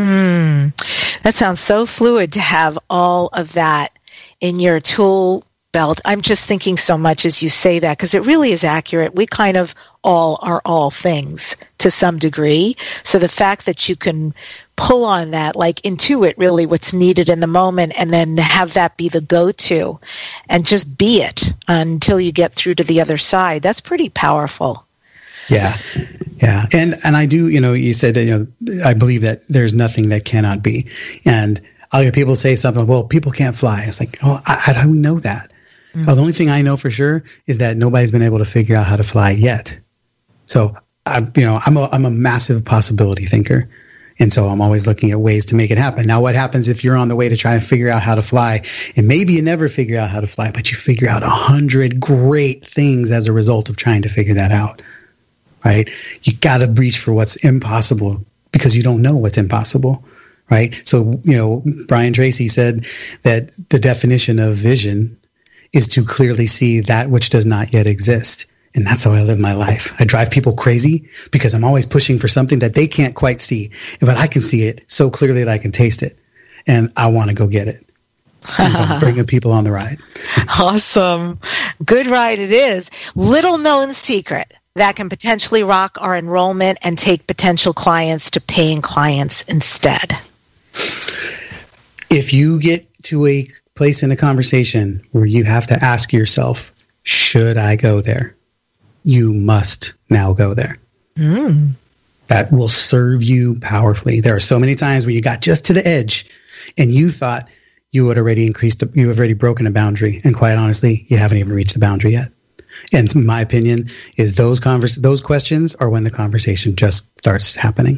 Mm, that sounds so fluid to have all of that in your tool belt. I'm just thinking so much as you say that, because it really is accurate. We kind of all are all things to some degree. So the fact that you can pull on that, like intuit really what's needed in the moment, and then have that be the go-to and just be it until you get through to the other side, that's pretty powerful. Yeah. Yeah. And, and I do, you know, you said that, you know, I believe that there's nothing that cannot be. And I'll hear people say something, well, people can't fly. It's like, oh, I, how do we know that? Mm-hmm. Well, the only thing I know for sure is that nobody's been able to figure out how to fly yet. So I, you know, I'm a, I'm a massive possibility thinker. And so I'm always looking at ways to make it happen. Now, what happens if you're on the way to try and figure out how to fly, and maybe you never figure out how to fly, but you figure out a hundred great things as a result of trying to figure that out, right? You got to reach for what's impossible because you don't know what's impossible, right? So, you know, Brian Tracy said that the definition of vision is to clearly see that which does not yet exist. And that's how I live my life. I drive people crazy because I'm always pushing for something that they can't quite see, but I can see it so clearly that I can taste it, and I want to go get it. And so I'm bringing people on the ride. Awesome. Good ride it is. Little known secret that can potentially rock our enrollment and take potential clients to paying clients instead. If you get to a place in a conversation where you have to ask yourself, should I go there? You must now go there. Mm. That will serve you powerfully. There are so many times where you got just to the edge and you thought you had already increased, the, you have already broken a boundary. And quite honestly, you haven't even reached the boundary yet. And my opinion is those convers- those questions are when the conversation just starts happening.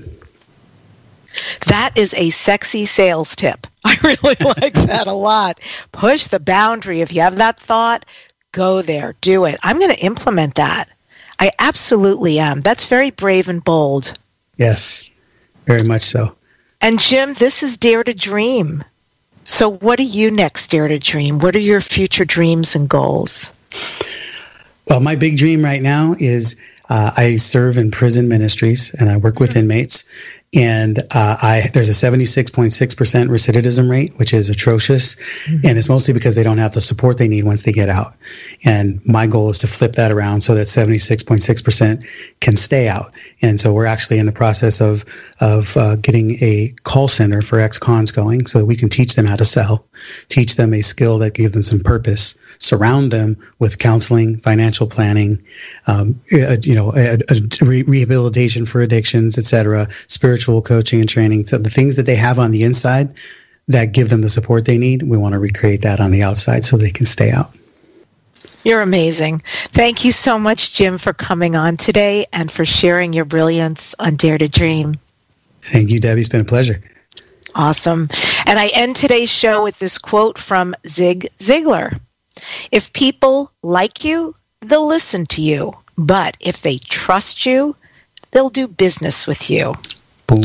That is a sexy sales tip. I really like that a lot. Push the boundary. If you have that thought, go there, do it. I'm going to implement that. I absolutely am. That's very brave and bold. Yes, very much so. And Jim, this is Dare to Dream. So what are you next, Dare to Dream? What are your future dreams and goals? Well, my big dream right now is uh, I serve in prison ministries and I work with mm-hmm. inmates. And uh, I there's a seventy-six point six percent recidivism rate, which is atrocious. Mm-hmm. And it's mostly because they don't have the support they need once they get out. And my goal is to flip that around so that seventy-six point six percent can stay out. And so we're actually in the process of of uh, getting a call center for ex-cons going so that we can teach them how to sell, teach them a skill that gives them some purpose, surround them with counseling, financial planning, um, a, you know, a, a re- rehabilitation for addictions, et cetera, spiritual coaching and training. So the things that they have on the inside that give them the support they need, we want to recreate that on the outside so they can stay out. You're amazing. Thank you so much, Jim, for coming on today and for sharing your brilliance on Dare to Dream. Thank you, Debbie. It's been a pleasure. Awesome. And I end today's show with this quote from Zig Ziglar. If people like you, they'll listen to you. But if they trust you, they'll do business with you. Boom.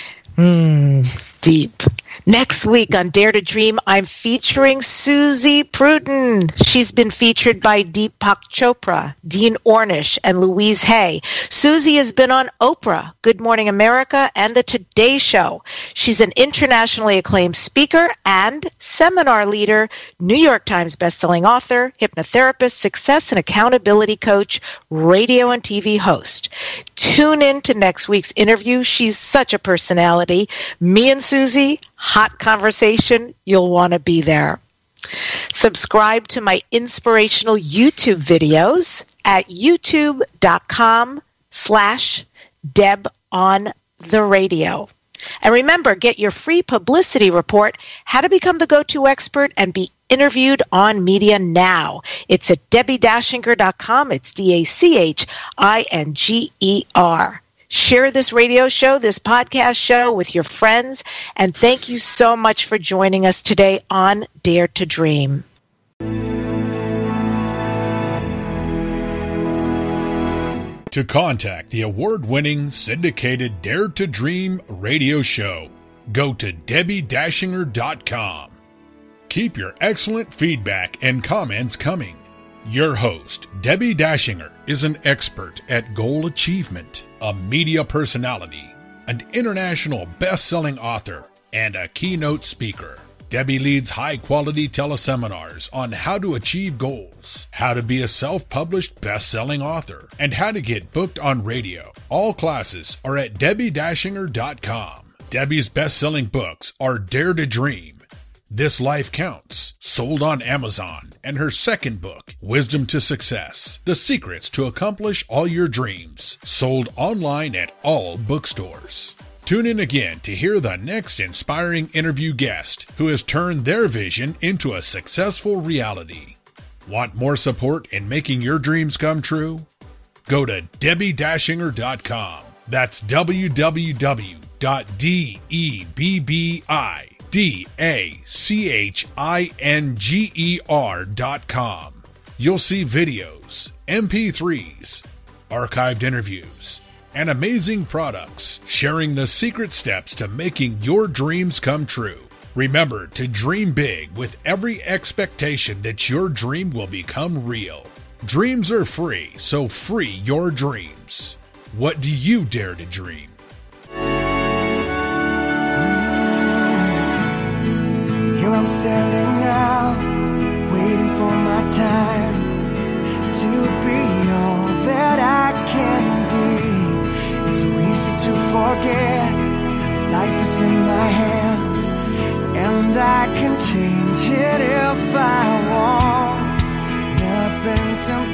Mm, deep. Next week on Dare to Dream, I'm featuring Susie Pruden. She's been featured by Deepak Chopra, Dean Ornish, and Louise Hay. Susie has been on Oprah, Good Morning America, and The Today Show. She's an internationally acclaimed speaker and seminar leader, New York Times bestselling author, hypnotherapist, success and accountability coach, radio and T V host. Tune in to next week's interview. She's such a personality. Me and Susie, hot conversation. You'll want to be there. Subscribe to my inspirational YouTube videos at youtube.com slash Deb on the radio. And remember, get your free publicity report, how to become the go-to expert and be interviewed on media now. It's at debbie dachinger dot com. It's D A C H I N G E R. Share this radio show, this podcast show with your friends, and thank you so much for joining us today on Dare to Dream. To contact the award-winning syndicated Dare to Dream radio show, go to debbie dachinger dot com. Keep your excellent feedback and comments coming. Your host, Debbie Dachinger, is an expert at goal achievement, a media personality, an international best-selling author, and a keynote speaker. Debbie leads high-quality teleseminars on how to achieve goals, how to be a self-published best-selling author, and how to get booked on radio. All classes are at debbie dashinger dot com. Debbie's best-selling books are Dare to Dream, This Life Counts, sold on Amazon, and her second book, Wisdom to Success, The Secrets to Accomplish All Your Dreams, sold online at all bookstores. Tune in again to hear the next inspiring interview guest who has turned their vision into a successful reality. Want more support in making your dreams come true? Go to debbie dashinger dot com. That's w w w dot debbie dashinger dot com. You'll see videos, M P threes, archived interviews, and amazing products sharing the secret steps to making your dreams come true. Remember to dream big with every expectation that your dream will become real. Dreams are free, so free your dreams. What do you dare to dream? Here I'm standing now, waiting for my time to be all that I can be. It's so easy to forget, life is in my hands, and I can change it if I want. Nothing's impossible.